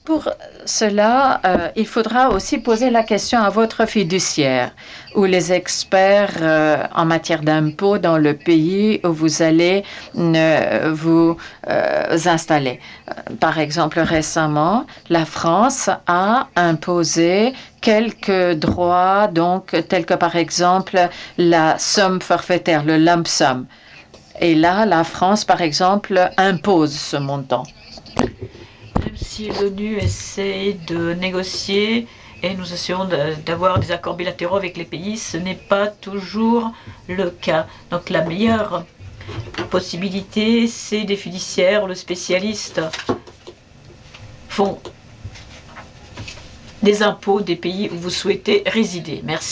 Pour cela, il faudra aussi poser la question à votre fiduciaire ou les experts en matière d'impôts dans le pays où vous allez vous installer. Par exemple, récemment, la France a imposé quelques droits, donc tels que par exemple la somme forfaitaire, le lump sum. Et là, la France, par exemple, impose ce montant. Même si l'ONU essaie de négocier et nous essayons d'avoir des accords bilatéraux avec les pays, ce n'est pas toujours le cas. Donc la meilleure possibilité, c'est des fiduciaires, le spécialiste font des impôts des pays où vous souhaitez résider. Merci.